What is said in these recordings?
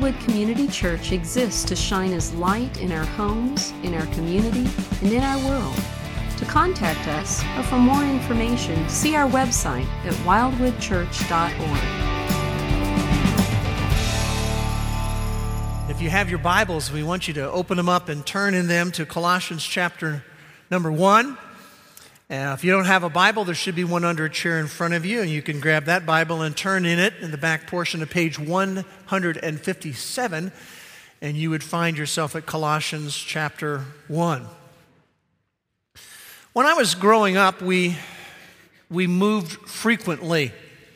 Wildwood Community Church exists to shine as light in our homes, in our community, and in our world. To contact us or for more information, see our website at wildwoodchurch.org. If you have your Bibles, we want you to open them up and turn in them to Colossians chapter number 1. If you don't have a Bible, there should be one under a chair in front of you, and you can grab that Bible and turn in it in the back portion of page 157, and you would find yourself at Colossians chapter 1. When I was growing up, we moved frequently.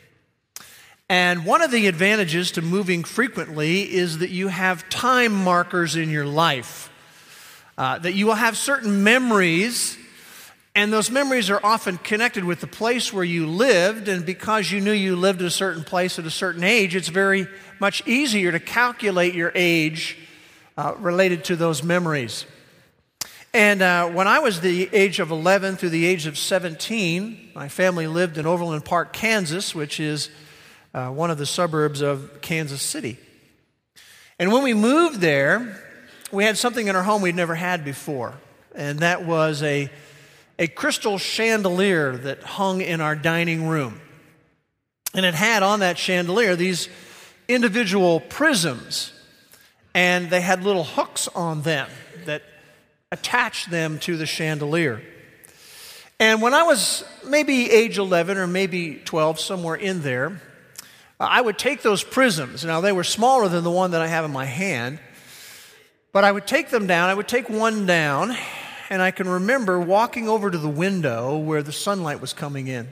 And one of the advantages to moving frequently is that you have time markers in your life, that you will have certain memories. And those memories are often connected with the place where you lived, and because you knew you lived at a certain place at a certain age, it's very much easier to calculate your age related to those memories. And when I was the age of 11 through the age of 17, my family lived in Overland Park, Kansas, which is one of the suburbs of Kansas City. And when we moved there, we had something in our home we'd never had before, and that was a crystal chandelier that hung in our dining room. And it had on that chandelier these individual prisms, and they had little hooks on them that attached them to the chandelier. And when I was maybe age 11 or maybe 12, somewhere in there, I would take those prisms. Now, they were smaller than the one that I have in my hand, but I would take them down. I would take one down, and I can remember walking over to the window where the sunlight was coming in.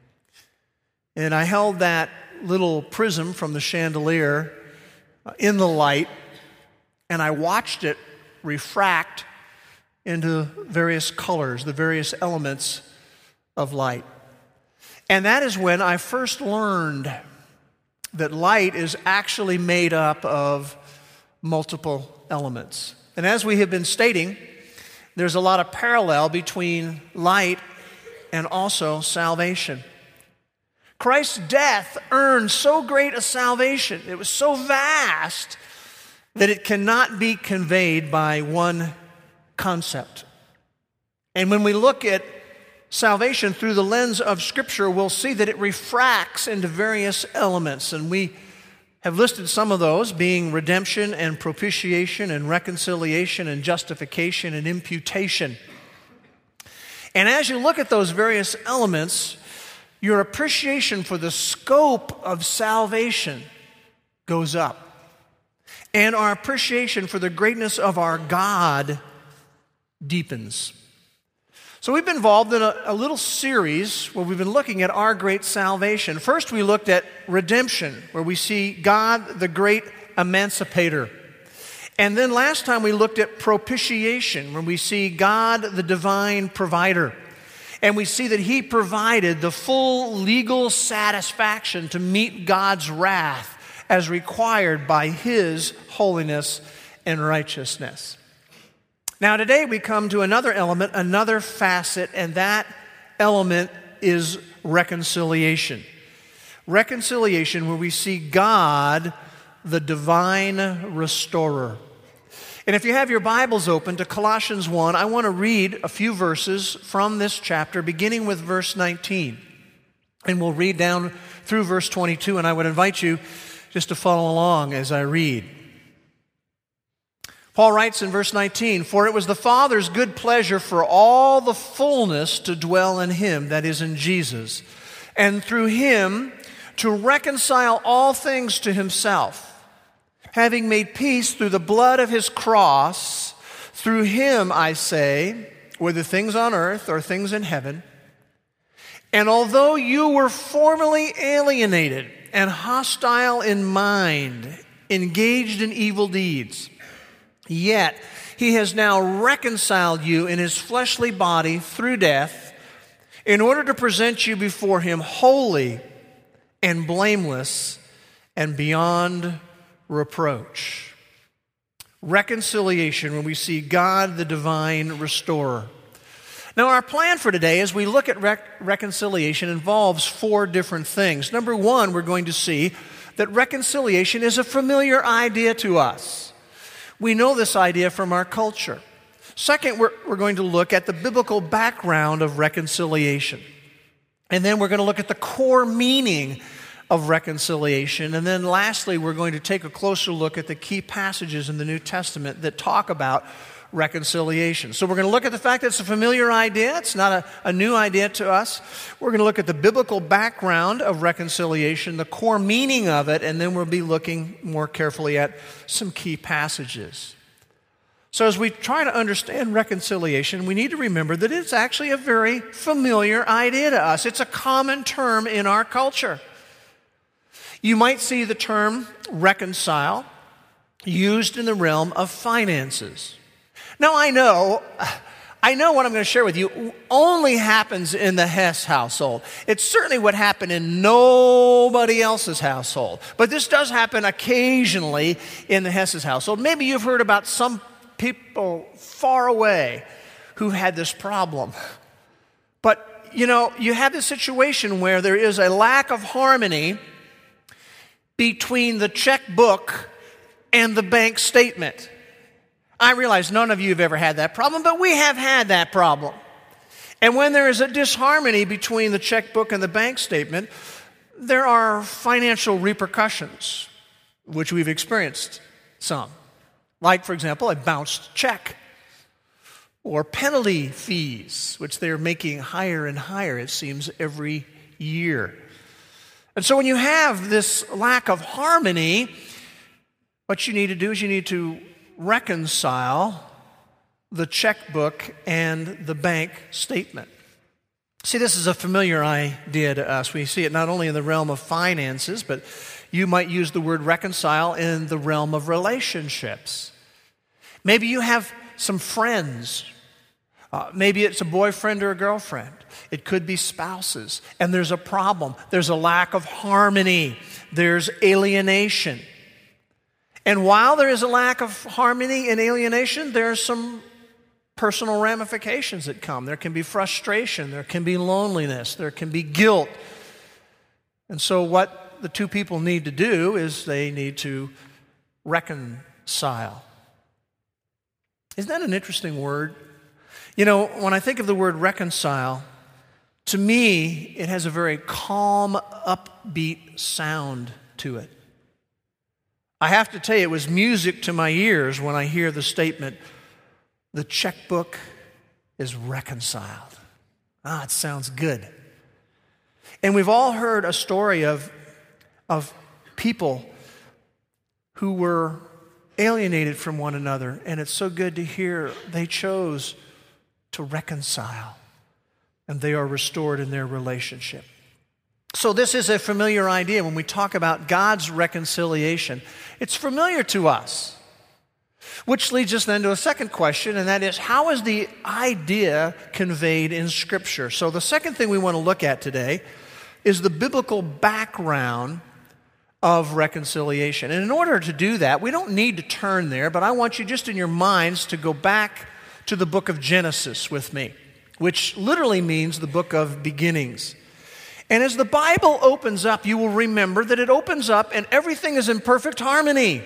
And I held that little prism from the chandelier in the light, and I watched it refract into various colors, the various elements of light. And that is when I first learned that light is actually made up of multiple elements. And as we have been stating, there's a lot of parallel between light and also salvation. Christ's death earned so great a salvation. It was so vast that it cannot be conveyed by one concept. And when we look at salvation through the lens of Scripture, we'll see that it refracts into various elements. And we have listed some of those, being redemption and propitiation and reconciliation and justification and imputation. And as you look at those various elements, your appreciation for the scope of salvation goes up. And our appreciation for the greatness of our God deepens. So we've been involved in a little series where we've been looking at our great salvation. First, we looked at redemption, where we see God, the great emancipator. And then last time we looked at propitiation, where we see God, the divine provider. And we see that He provided the full legal satisfaction to meet God's wrath as required by His holiness and righteousness. Now today we come to another element, another facet, and that element is reconciliation. Reconciliation, where we see God, the divine restorer. And if you have your Bibles open to Colossians 1, I want to read a few verses from this chapter, beginning with verse 19. And we'll read down through verse 22, and I would invite you just to follow along as I read. Paul writes in verse 19, "For it was the Father's good pleasure for all the fullness to dwell in Him," that is, in Jesus, "and through Him to reconcile all things to Himself, having made peace through the blood of His cross. Through Him, I say, whether things on earth or things in heaven. And although you were formerly alienated and hostile in mind, engaged in evil deeds, yet He has now reconciled you in His fleshly body through death, in order to present you before Him holy and blameless and beyond reproach." Reconciliation, when we see God, the divine restorer. Now, our plan for today, as we look at reconciliation, involves four different things. Number one, we're going to see that reconciliation is a familiar idea to us. We know this idea from our culture. Second, we're going to look at the biblical background of reconciliation. And then we're going to look at the core meaning of reconciliation. And then lastly, we're going to take a closer look at the key passages in the New Testament that talk about reconciliation. So we're going to look at the fact that it's a familiar idea. It's not a new idea to us. We're going to look at the biblical background of reconciliation, the core meaning of it, and then we'll be looking more carefully at some key passages. So as we try to understand reconciliation, we need to remember that it's actually a very familiar idea to us. It's a common term in our culture. You might see the term reconcile used in the realm of finances. Now, I know what I'm going to share with you only happens in the Hess household. It's certainly what happened in nobody else's household. But this does happen occasionally in the Hess's household. Maybe you've heard about some people far away who had this problem. But, you have this situation where there is a lack of harmony between the checkbook and the bank statement. I realize none of you have ever had that problem, but we have had that problem. And when there is a disharmony between the checkbook and the bank statement, there are financial repercussions, which we've experienced some. Like, for example, a bounced check or penalty fees, which they're making higher and higher, it seems, every year. And so when you have this lack of harmony, what you need to do is you need to reconcile the checkbook and the bank statement. See, this is a familiar idea to us. We see it not only in the realm of finances, but you might use the word reconcile in the realm of relationships. Maybe you have some friends. Maybe it's a boyfriend or a girlfriend. It could be spouses. And there's a problem. There's a lack of harmony. There's alienation. And while there is a lack of harmony and alienation, there are some personal ramifications that come. There can be frustration. There can be loneliness. There can be guilt. And so what the two people need to do is they need to reconcile. Isn't that an interesting word? When I think of the word reconcile, to me, it has a very calm, upbeat sound to it. I have to tell you, it was music to my ears when I hear the statement, the checkbook is reconciled. It sounds good. And we've all heard a story of people who were alienated from one another, and it's so good to hear they chose to reconcile, and they are restored in their relationship. So this is a familiar idea when we talk about God's reconciliation. It's familiar to us, which leads us then to a second question, and that is, how is the idea conveyed in Scripture? So the second thing we want to look at today is the biblical background of reconciliation. And in order to do that, we don't need to turn there, but I want you just in your minds to go back to the book of Genesis with me, which literally means the book of beginnings. And as the Bible opens up, you will remember that it opens up and everything is in perfect harmony.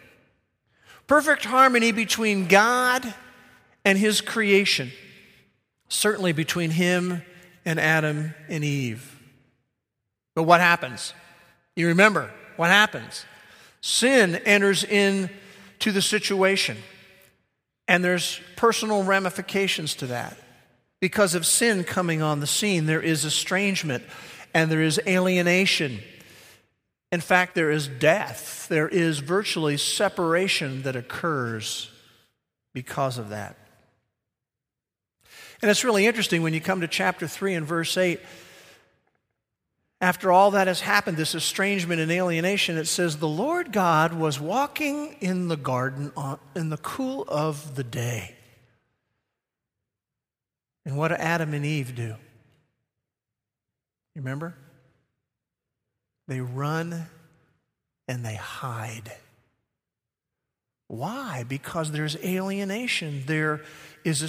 Perfect harmony between God and His creation. Certainly between Him and Adam and Eve. But what happens? You remember what happens? Sin enters into the situation. And there's personal ramifications to that. Because of sin coming on the scene, there is estrangement and there is alienation. In fact, there is death. There is virtually separation that occurs because of that. And it's really interesting when you come to chapter 3 and verse 8. After all that has happened, this estrangement and alienation, it says, the Lord God was walking in the garden in the cool of the day. And what do Adam and Eve do? You remember? They run and they hide. Why? Because there's alienation. There is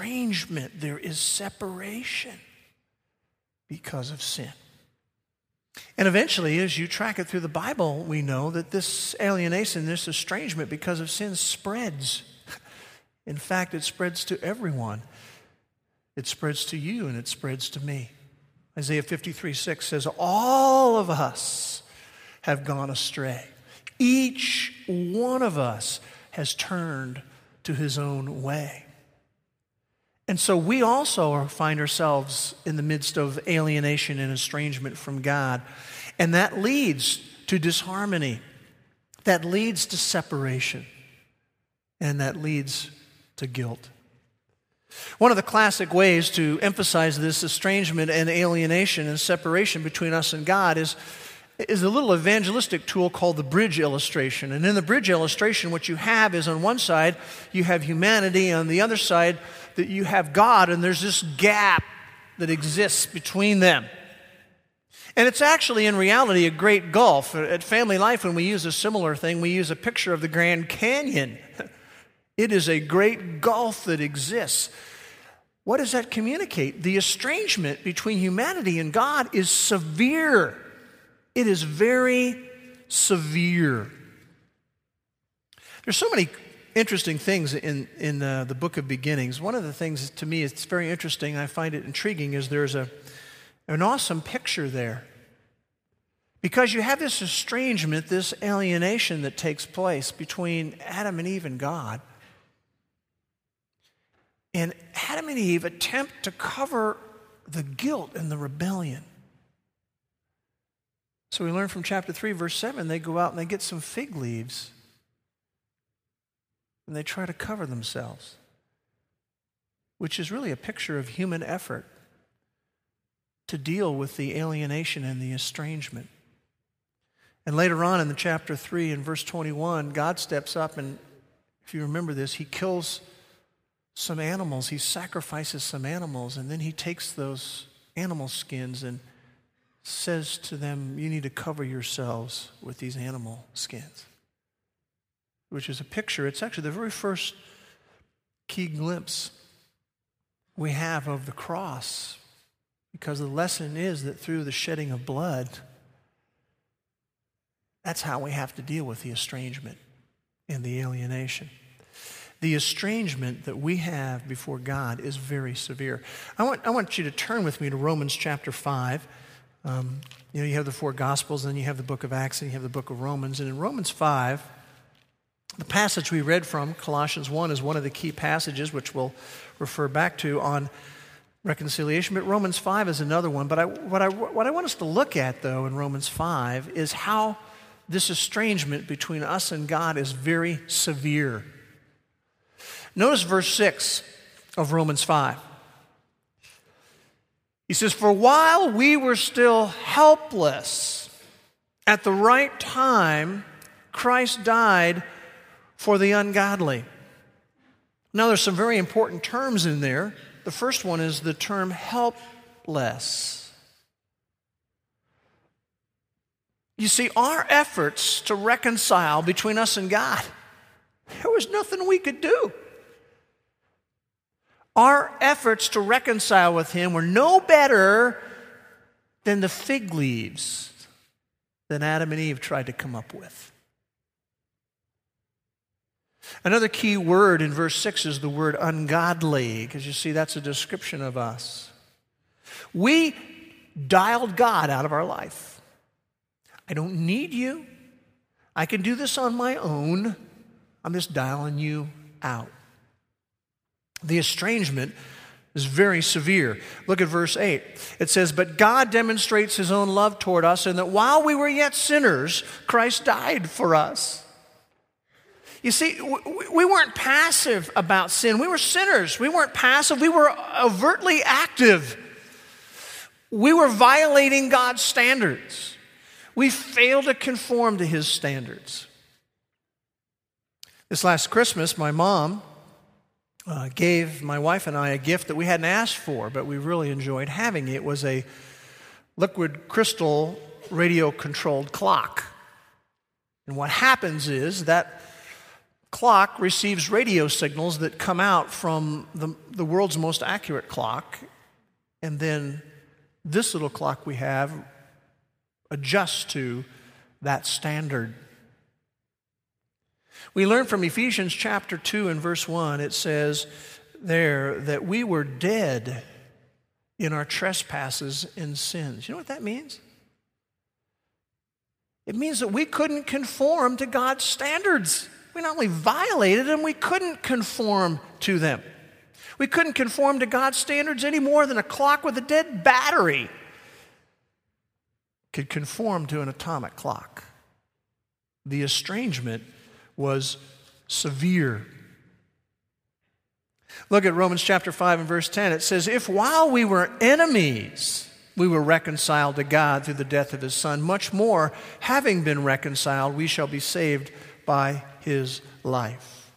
estrangement. There is separation because of sin. And eventually, as you track it through the Bible, we know that this alienation, this estrangement because of sin spreads. In fact, it spreads to everyone. It spreads to you and it spreads to me. Isaiah 53:6 says, all of us have gone astray. Each one of us has turned to his own way. And so we also find ourselves in the midst of alienation and estrangement from God. And that leads to disharmony. That leads to separation. And that leads to guilt. One of the classic ways to emphasize this estrangement and alienation and separation between us and God is a little evangelistic tool called the bridge illustration. And in the bridge illustration, what you have is on one side, you have humanity, on the other side, that you have God, and there's this gap that exists between them. And it's actually, in reality, a great gulf. At Family Life, when we use a similar thing, we use a picture of the Grand Canyon. It is a great gulf that exists. What does that communicate? The estrangement between humanity and God is severe. It is very severe. There's so many interesting things in the book of Beginnings. One of the things, to me, it's very interesting, I find it intriguing, is there's an awesome picture there. Because you have this estrangement, this alienation that takes place between Adam and Eve and God. And Adam and Eve attempt to cover the guilt and the rebellion. So we learn from chapter 3, verse 7, they go out and they get some fig leaves and they try to cover themselves, which is really a picture of human effort to deal with the alienation and the estrangement. And later on in the chapter 3, in verse 21, God steps up, and if you remember this, he kills some animals, he sacrifices some animals, and then he takes those animal skins and says to them, you need to cover yourselves with these animal skins. Which is a picture, it's actually the very first key glimpse we have of the cross. Because the lesson is that through the shedding of blood, that's how we have to deal with the estrangement and the alienation. The estrangement that we have before God is very severe. I want you to turn with me to Romans chapter 5. You have the four Gospels, and then you have the book of Acts, and you have the book of Romans. And in Romans 5, the passage we read from, Colossians 1, is one of the key passages, which we'll refer back to on reconciliation. But Romans 5 is another one. But what I want us to look at, though, in Romans 5 is how this estrangement between us and God is very severe. Notice verse 6 of Romans 5. He says, for while we were still helpless, at the right time, Christ died for the ungodly. Now, there's some very important terms in there. The first one is the term helpless. You see, our efforts to reconcile between us and God, there was nothing we could do. Our efforts to reconcile with Him were no better than the fig leaves that Adam and Eve tried to come up with. Another key word in verse 6 is the word ungodly, because you see that's a description of us. We dialed God out of our life. I don't need you. I can do this on my own. I'm just dialing you out. The estrangement is very severe. Look at verse 8. It says, but God demonstrates His own love toward us in that while we were yet sinners, Christ died for us. You see, we weren't passive about sin. We were sinners. We weren't passive. We were overtly active. We were violating God's standards. We failed to conform to His standards. This last Christmas, my mom gave my wife and I a gift that we hadn't asked for, but we really enjoyed having. It was a liquid crystal radio-controlled clock. And what happens is that clock receives radio signals that come out from the world's most accurate clock, and then this little clock we have adjust to that standard. We learn from Ephesians chapter 2 and verse 1, it says there that we were dead in our trespasses and sins. You know what that means? It means that we couldn't conform to God's standards. We not only violated them, we couldn't conform to them. We couldn't conform to God's standards any more than a clock with a dead battery could conform to an atomic clock. The estrangement was severe. Look at Romans chapter 5 and verse 10. It says, if while we were enemies, we were reconciled to God through the death of his Son, much more, having been reconciled, we shall be saved by his life.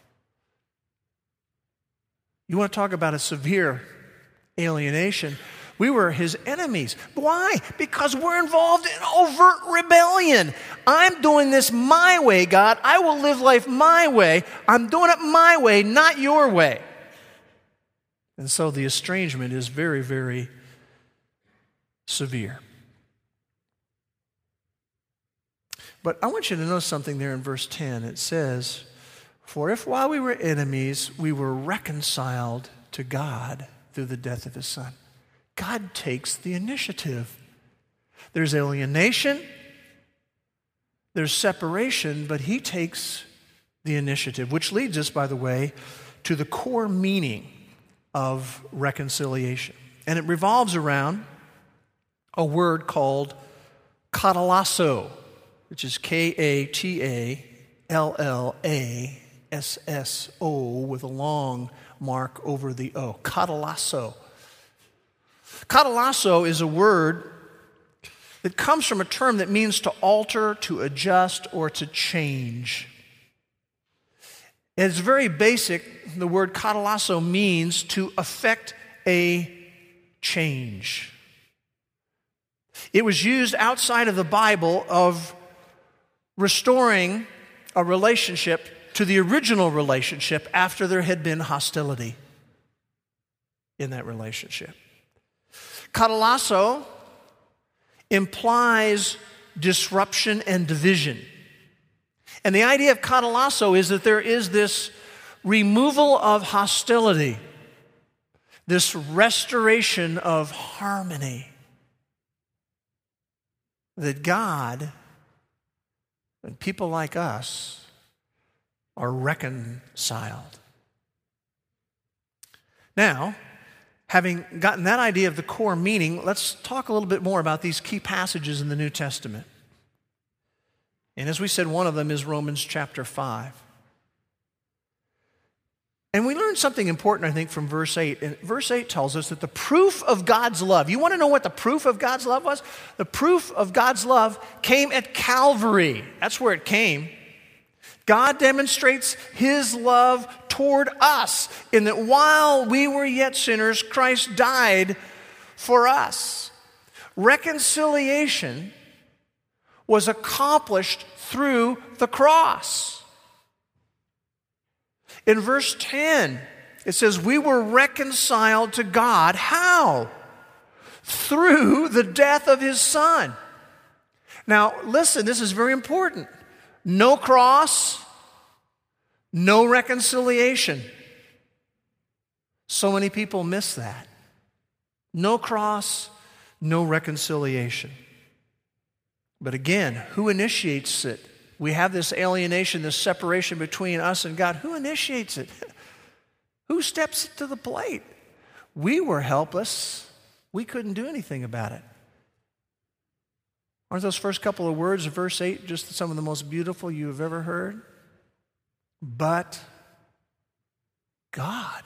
You want to talk about a severe alienation? We were his enemies. Why? Because we're involved in overt rebellion. I'm doing this my way, God. I will live life my way. I'm doing it my way, not your way. And so the estrangement is very, very severe. But I want you to know something there in verse 10. It says, for if while we were enemies, we were reconciled to God through the death of his Son. God takes the initiative. There's alienation, there's separation, but he takes the initiative, which leads us, by the way, to the core meaning of reconciliation. And it revolves around a word called katallasso, which is K-A-T-A-L-L-A-S-S-O with a long mark over the O. Katallasso. Katallasso is a word that comes from a term that means to alter, to adjust, or to change. And it's very basic. The word katallasso means to effect a change. It was used outside of the Bible of restoring a relationship to the original relationship after there had been hostility in that relationship. Katallasso implies disruption and division. And the idea of katallasso is that there is this removal of hostility, this restoration of harmony, that God and people like us are reconciled. Now, having gotten that idea of the core meaning, let's talk a little bit more about these key passages in the New Testament. And as we said, one of them is Romans chapter 5. And we learned something important, I think, from verse 8. And verse 8 tells us that the proof of God's love, you want to know what the proof of God's love was? The proof of God's love came at Calvary. That's where it came. God demonstrates his love toward us in that while we were yet sinners, Christ died for us. Reconciliation was accomplished through the cross. In verse 10, it says, we were reconciled to God. How? Through the death of his Son. Now, listen, this is very important. No cross, no reconciliation. So many people miss that. No cross, no reconciliation. But again, who initiates it? We have this alienation, this separation between us and God. Who initiates it? Who steps to the plate? We were helpless. We couldn't do anything about it. Aren't those first couple of words of verse 8 just some of the most beautiful you have ever heard? But God.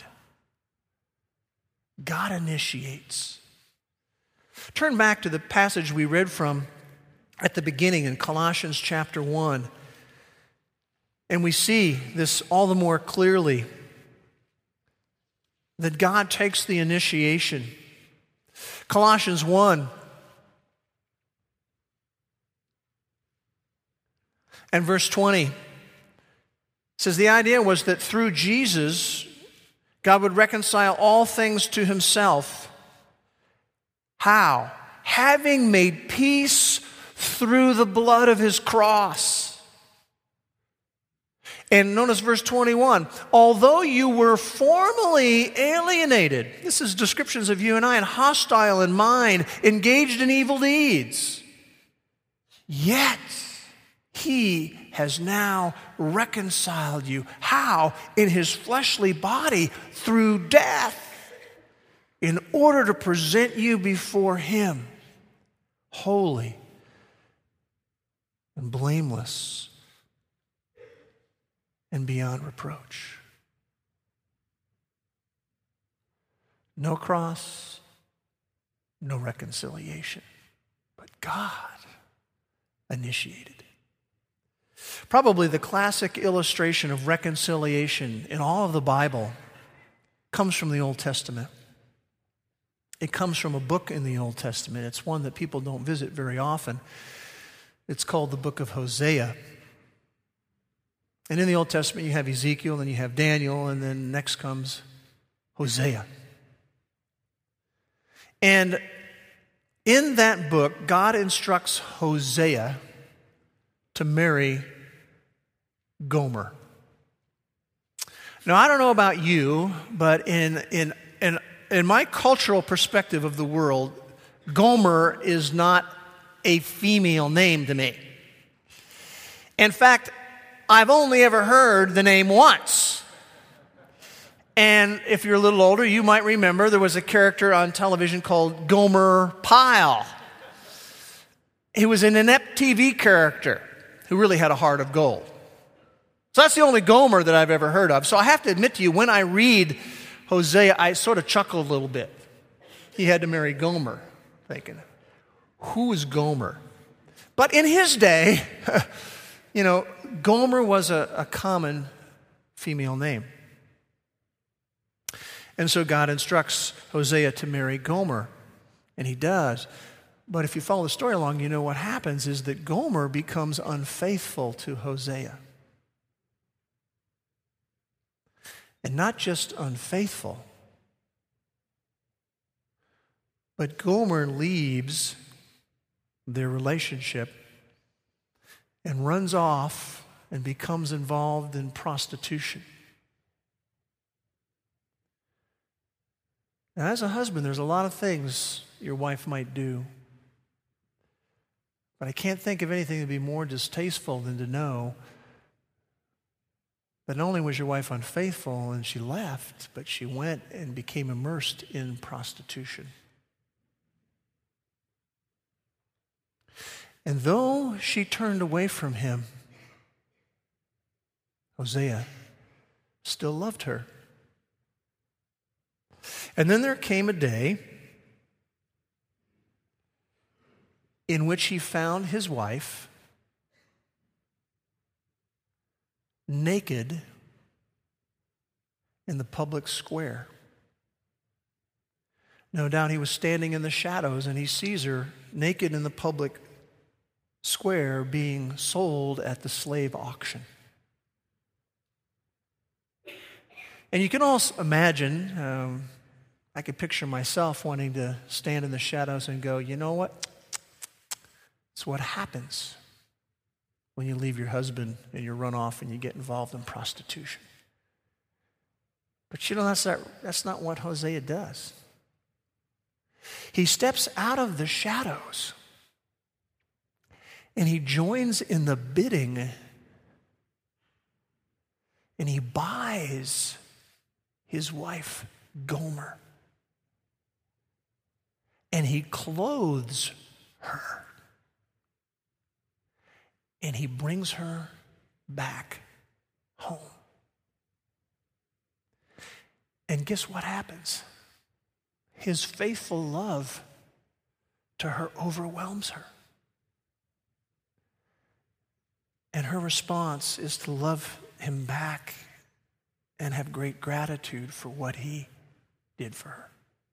God initiates. Turn back to the passage we read from at the beginning in Colossians chapter 1. And we see this all the more clearly, that God takes the initiation. Colossians 1 and verse 20 says the idea was that through Jesus, God would reconcile all things to himself. How? Having made peace through the blood of his cross. And notice verse 21, although you were formerly alienated, this is descriptions of you and I, and hostile in mind, engaged in evil deeds, yet he has now reconciled you. How? In his fleshly body through death, in order to present you before him holy and blameless and beyond reproach. No cross, no reconciliation, but God initiated. Probably the classic illustration of reconciliation in all of the Bible comes from the Old Testament. It comes from a book in the Old Testament. It's one that people don't visit very often. It's called the book of Hosea. And in the Old Testament, you have Ezekiel, and you have Daniel, and then next comes Hosea. And in that book, God instructs Hosea to marry Gomer. Now, I don't know about you, but in my cultural perspective of the world, Gomer is not a female name to me. In fact, I've only ever heard the name once. And if you're a little older, you might remember there was a character on television called Gomer Pyle. He was an inept TV character who really had a heart of gold. So that's the only Gomer that I've ever heard of. So I have to admit to you, when I read Hosea, I sort of chuckle a little bit. He had to marry Gomer, thinking, who is Gomer? But in his day, Gomer was a common female name. And so God instructs Hosea to marry Gomer, and he does. But if you follow the story along, you know what happens is that Gomer becomes unfaithful to Hosea. And not just unfaithful, but Gomer leaves their relationship and runs off and becomes involved in prostitution. Now, as a husband, there's a lot of things your wife might do. But I can't think of anything that would be more distasteful than to know that not only was your wife unfaithful and she left, but she went and became immersed in prostitution. And though she turned away from him, Hosea still loved her. And then there came a day in which he found his wife naked in the public square. No doubt he was standing in the shadows and he sees her naked in the public square being sold at the slave auction. And you can also imagine, I could picture myself wanting to stand in the shadows and go, you know what? It's what happens when you leave your husband and you run off and you get involved in prostitution. But that's not what Hosea does. He steps out of the shadows and he joins in the bidding and he buys his wife Gomer and he clothes her. And he brings her back home. And guess what happens? His faithful love to her overwhelms her. And her response is to love him back and have great gratitude for what he did for her.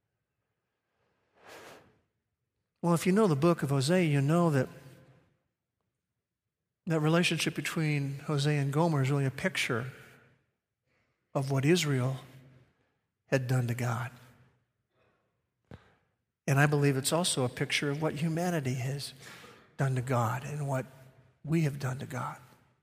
Well, if you know the book of Hosea, you know that relationship between Hosea and Gomer is really a picture of what Israel had done to God. And I believe it's also a picture of what humanity done to God and what we have done to God.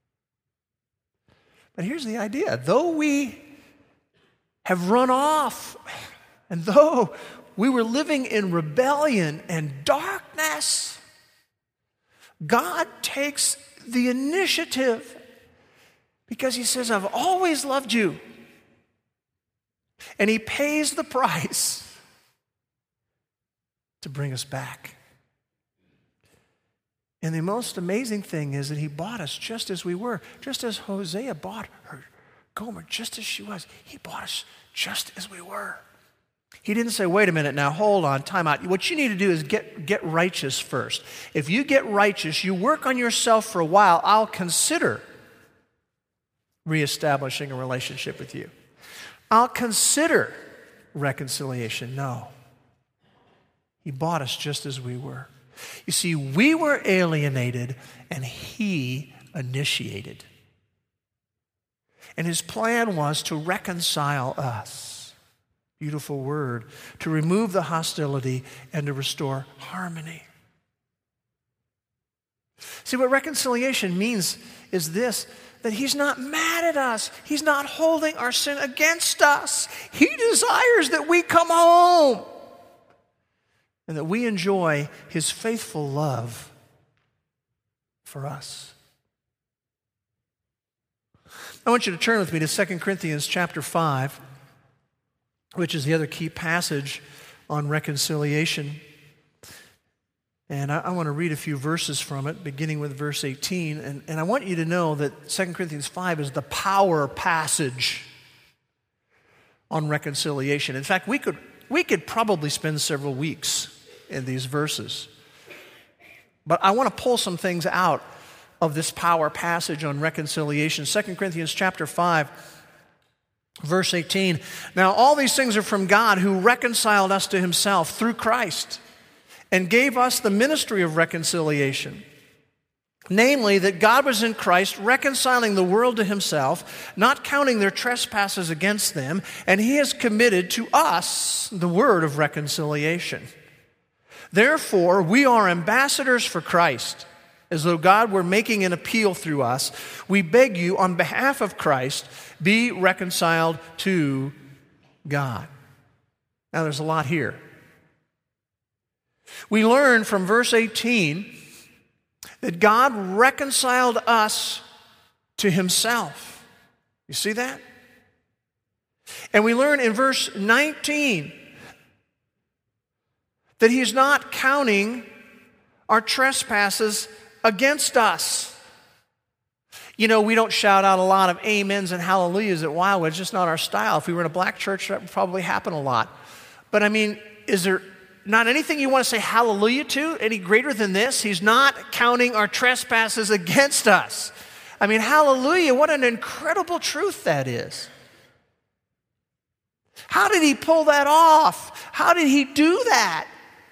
But here's the idea. Though we have run off, and though we were living in rebellion and darkness, God takes the initiative because he says, I've always loved you. And he pays the price to bring us back. And the most amazing thing is that he bought us just as we were. Just as Hosea bought her, Gomer, just as she was. He bought us just as we were. He didn't say, wait a minute now, hold on, time out. What you need to do is get righteous first. If you get righteous, you work on yourself for a while, I'll consider reestablishing a relationship with you. I'll consider reconciliation. No. He bought us just as we were. You see, we were alienated and he initiated. And his plan was to reconcile us. Beautiful word. To remove the hostility and to restore harmony. See, what reconciliation means is this, that he's not mad at us. He's not holding our sin against us. He desires that we come home and that we enjoy his faithful love for us. I want you to turn with me to 2 Corinthians chapter 5, which is the other key passage on reconciliation. And I want to read a few verses from it, beginning with verse 18. And I want you to know that 2 Corinthians 5 is the power passage on reconciliation. In fact, we could probably spend several weeks in these verses. But I want to pull some things out of this power passage on reconciliation. 2 Corinthians chapter 5, verse 18. Now all these things are from God, who reconciled us to himself through Christ and gave us the ministry of reconciliation. Namely, that God was in Christ reconciling the world to himself, not counting their trespasses against them, and he has committed to us the word of reconciliation. Therefore, we are ambassadors for Christ, as though God were making an appeal through us. We beg you, on behalf of Christ, be reconciled to God. Now, there's a lot here. We learn from verse 18 that God reconciled us to himself. You see that? And we learn in verse 19 that he's not counting our trespasses against us. You know, we don't shout out a lot of amens and hallelujahs at Wildwood. It's just not our style. If we were in a black church, that would probably happen a lot. But I mean, is there not anything you want to say hallelujah to any greater than this? He's not counting our trespasses against us. I mean, hallelujah, what an incredible truth that is. How did he pull that off? How did he do that?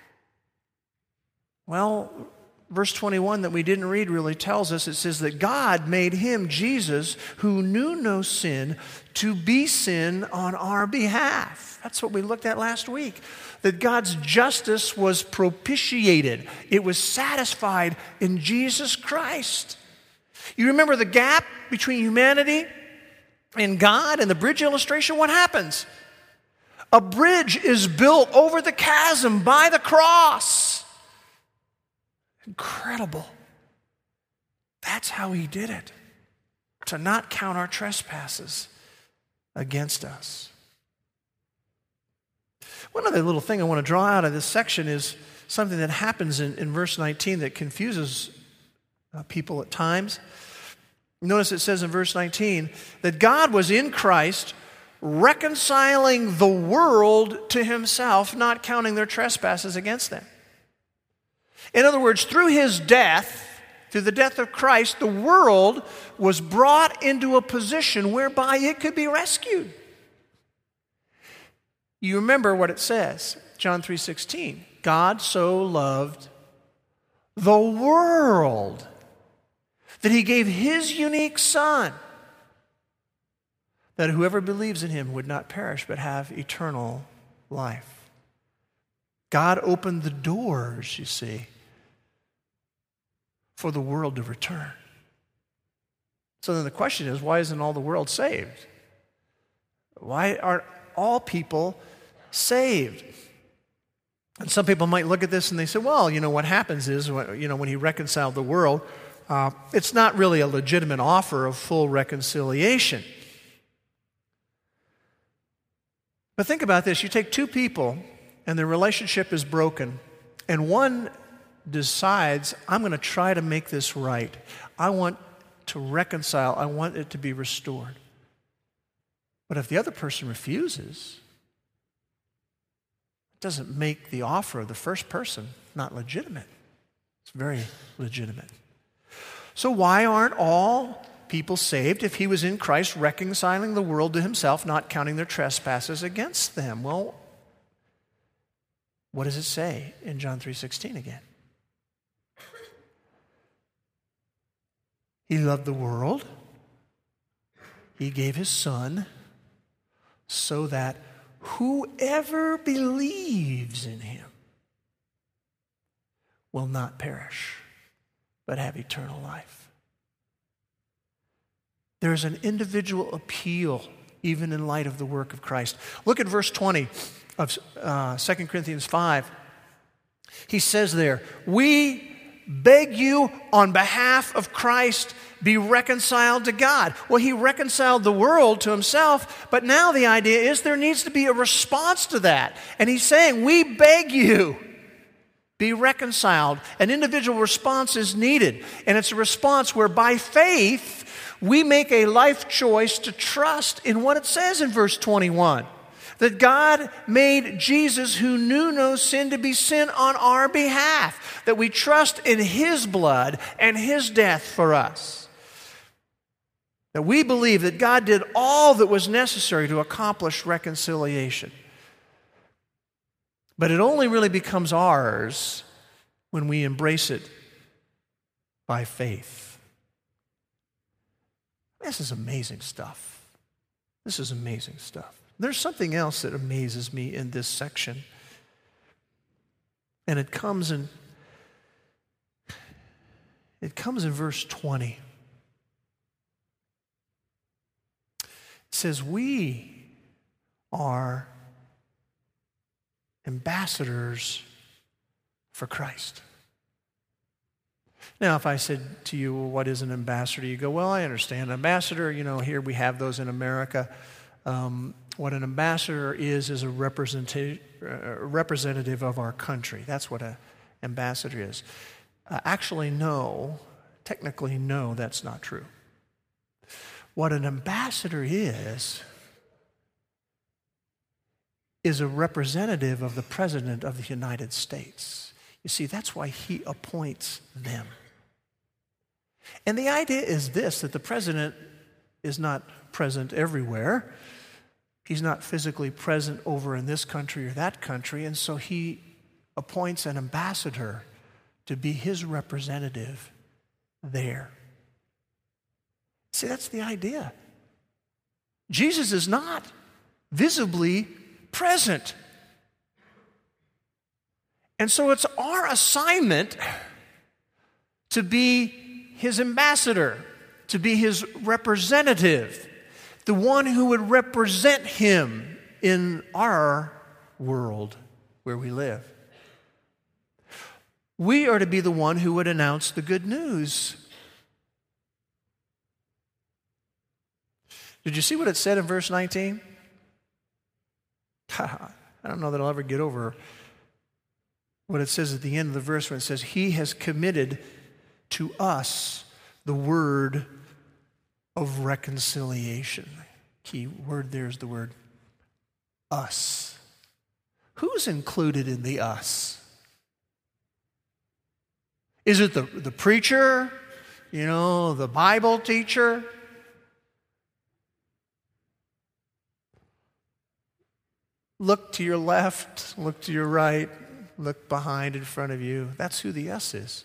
Well, verse 21 that we didn't read really tells us, it says that God made him, Jesus, who knew no sin, to be sin on our behalf. That's what we looked at last week. That God's justice was propitiated. It was satisfied in Jesus Christ. You remember the gap between humanity and God and the bridge illustration? What happens? A bridge is built over the chasm by the cross. Incredible. That's how he did it. To not count our trespasses against us. One other little thing I want to draw out of this section is something that happens in verse 19 that confuses people at times. Notice it says in verse 19 that God was in Christ reconciling the world to himself, not counting their trespasses against them. In other words, through his death, through the death of Christ, the world was brought into a position whereby it could be rescued. You remember what it says, John 3:16. God so loved the world that he gave his unique Son, that whoever believes in him would not perish but have eternal life. God opened the doors, you see, for the world to return. So then the question is, why isn't all the world saved? Why aren't all people saved? And some people might look at this and they say, well, what happens is, when he reconciled the world, it's not really a legitimate offer of full reconciliation. But think about this. You take two people and their relationship is broken, and one decides, I'm going to try to make this right. I want to reconcile. I want it to be restored. But if the other person refuses, it doesn't make the offer of the first person not legitimate. It's very legitimate. So why aren't all people saved if he was in Christ reconciling the world to himself, not counting their trespasses against them? Well, what does it say in John 3:16 again? He loved the world. He gave his Son so that whoever believes in him will not perish, but have eternal life. There's an individual appeal, even in light of the work of Christ. Look at verse 20 of 2 Corinthians 5. He says there, we beg you on behalf of Christ, be reconciled to God. Well, he reconciled the world to himself, but now the idea is there needs to be a response to that. And he's saying, we beg you, be reconciled. An individual response is needed, and it's a response where by faith we make a life choice to trust in what it says in verse 21. That God made Jesus, who knew no sin, to be sin on our behalf. That we trust in his blood and his death for us. That we believe that God did all that was necessary to accomplish reconciliation. But it only really becomes ours when we embrace it by faith. This is amazing stuff. This is amazing stuff. There's something else that amazes me in this section. And it comes in verse 20. It says, we are ambassadors for Christ. Now, if I said to you, well, what is an ambassador? You go, well, I understand. Ambassador, here we have those in America. What an ambassador is a representative of our country. That's what an ambassador is. Technically, no, that's not true. What an ambassador is a representative of the President of the United States. You see, that's why he appoints them. And the idea is this, that the President is not present everywhere. He's not physically present over in this country or that country, and so he appoints an ambassador to be his representative there. See, that's the idea. Jesus is not visibly present. And so it's our assignment to be his ambassador, to be his representative, the one who would represent him in our world where we live. We are to be the one who would announce the good news. Did you see what it said in verse 19? I don't know that I'll ever get over what it says at the end of the verse when it says, he has committed to us the word of reconciliation. Key word there is the word us. Who's included in the us? Is it the preacher? The Bible teacher? Look to your left, look to your right, look behind in front of you. That's who the us is.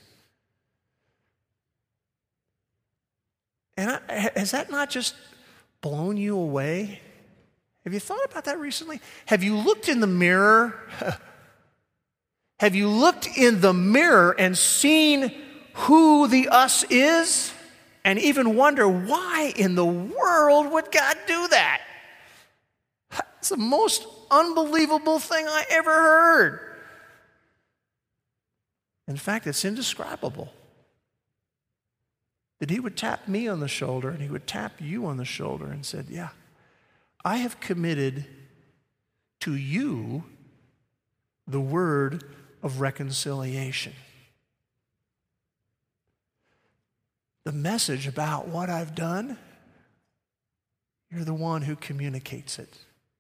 And has that not just blown you away? Have you thought about that recently? Have you looked in the mirror? Have you looked in the mirror and seen who the us is and even wonder, why in the world would God do that? It's the most unbelievable thing I ever heard. In fact, it's indescribable. That he would tap me on the shoulder and he would tap you on the shoulder and said, yeah, I have committed to you the word of reconciliation. The message about what I've done, you're the one who communicates it.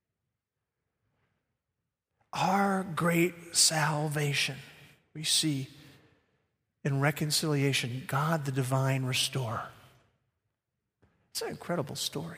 Our great salvation, we see in reconciliation, God the divine restorer. It's an incredible story.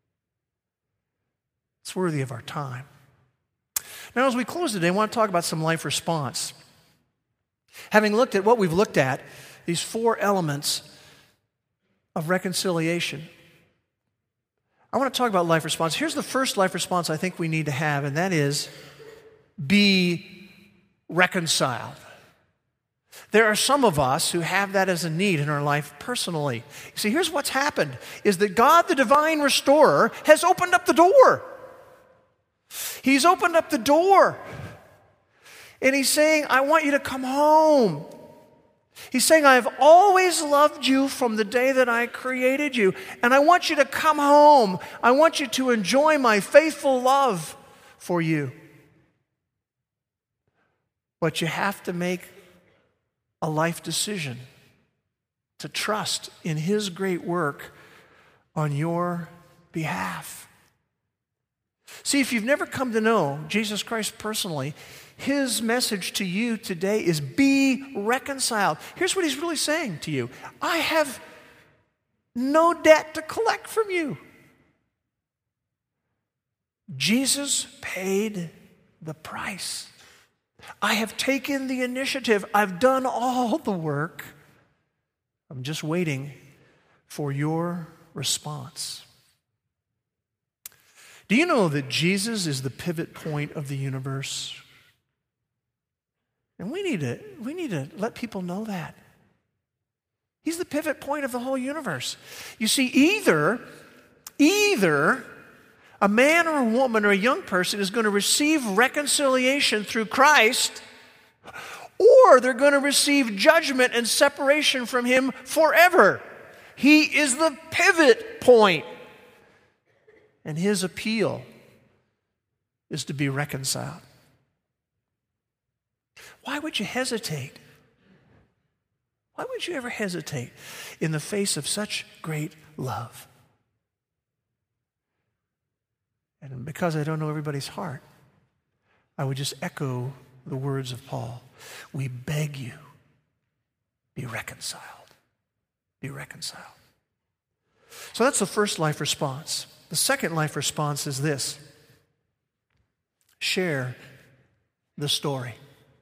It's worthy of our time. Now, as we close today, I want to talk about some life response. Having looked at what we've looked at, these 4 elements of reconciliation, I want to talk about life response. Here's the first life response I think we need to have, and that is be reconciled. There are some of us who have that as a need in our life personally. See, here's what's happened, is that God, the divine restorer, has opened up the door. He's opened up the door. And he's saying, I want you to come home. He's saying, I've always loved you from the day that I created you, and I want you to come home. I want you to enjoy my faithful love for you. But you have to make a life decision to trust in his great work on your behalf. See, if you've never come to know Jesus Christ personally, his message to you today is be reconciled. Here's what he's really saying to you. I have no debt to collect from you. Jesus paid the price. I have taken the initiative. I've done all the work. I'm just waiting for your response. Do you know that Jesus is the pivot point of the universe? And we need to let people know that. He's the pivot point of the whole universe. You see, either a man or a woman or a young person is going to receive reconciliation through Christ, or they're going to receive judgment and separation from him forever. He is the pivot point. And his appeal is to be reconciled. Why would you hesitate? Why would you ever hesitate in the face of such great love? And because I don't know everybody's heart, I would just echo the words of Paul. We beg you, be reconciled. Be reconciled. So that's the first life response. The second life response is this: share the story.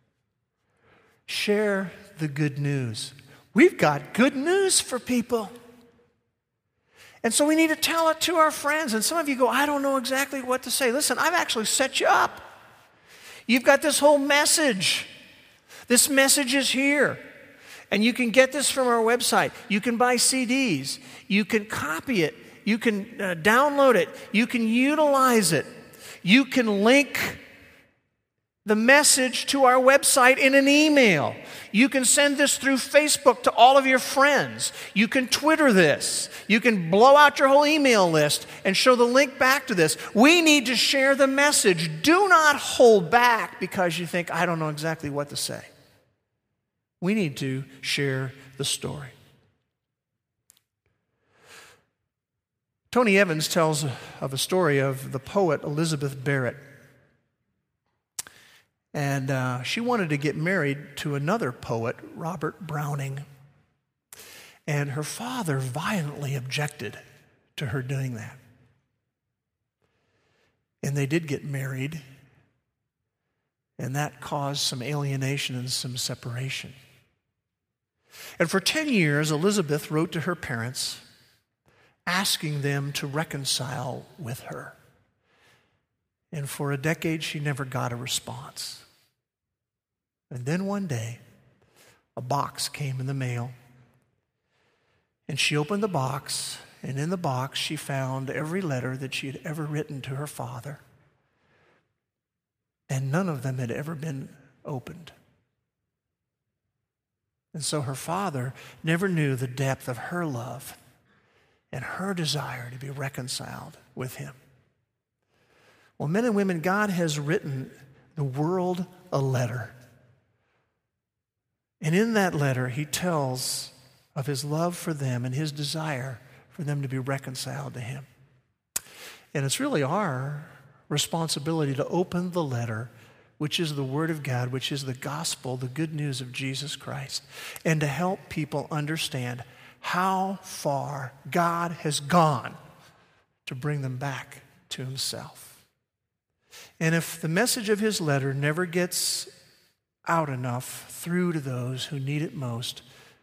Share the good news. We've got good news for people. And so we need to tell it to our friends. And some of you go, I don't know exactly what to say. Listen, I've actually set you up. You've got this whole message. This message is here. And you can get this from our website. You can buy CDs. You can copy it. You can download it. You can utilize it. You can link the message to our website in an email. You can send this through Facebook to all of your friends. You can Twitter this. You can blow out your whole email list and show the link back to this. We need to share the message. Do not hold back because you think, I don't know exactly what to say. We need to share the story. Tony Evans tells of a story of the poet Elizabeth Barrett. And she wanted to get married to another poet, Robert Browning. And her father violently objected to her doing that. And they did get married. And that caused some alienation and some separation. And for 10 years, Elizabeth wrote to her parents, asking them to reconcile with her. And for a decade, she never got a response. And then one day, a box came in the mail. And she opened the box, and in the box she found every letter that she had ever written to her father. And none of them had ever been opened. And so her father never knew the depth of her love and her desire to be reconciled with him. Well, men and women, God has written the world a letter. And in that letter, he tells of his love for them and his desire for them to be reconciled to him. And it's really our responsibility to open the letter, which is the Word of God, which is the gospel, the good news of Jesus Christ, and to help people understand how far God has gone to bring them back to himself. And if the message of his letter never gets out enough through to those who need it most,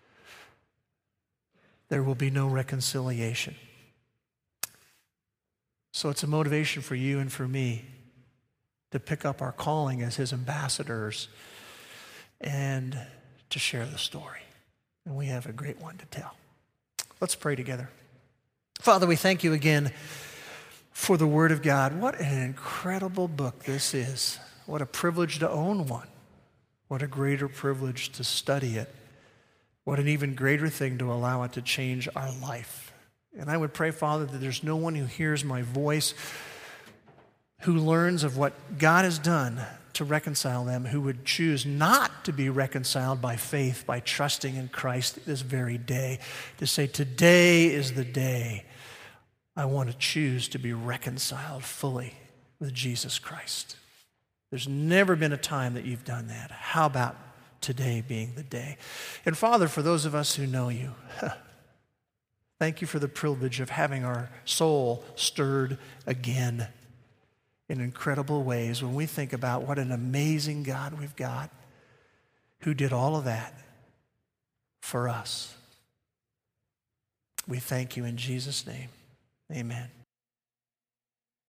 there will be no reconciliation. So it's a motivation for you and for me to pick up our calling as his ambassadors and to share the story. And we have a great one to tell. Let's pray together. Father, we thank you again for the Word of God. What an incredible book this is. What a privilege to own one. What a greater privilege to study it. What an even greater thing to allow it to change our life. And I would pray, Father, that there's no one who hears my voice who learns of what God has done to reconcile them, who would choose not to be reconciled by faith, by trusting in Christ this very day, to say, today is the day I want to choose to be reconciled fully with Jesus Christ. There's never been a time that you've done that. How about today being the day? And Father, for those of us who know you, thank you for the privilege of having our soul stirred again in incredible ways when we think about what an amazing God we've got who did all of that for us. We thank you in Jesus' name. Amen.